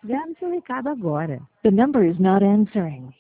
Grave seu recado agora. The number is not answering.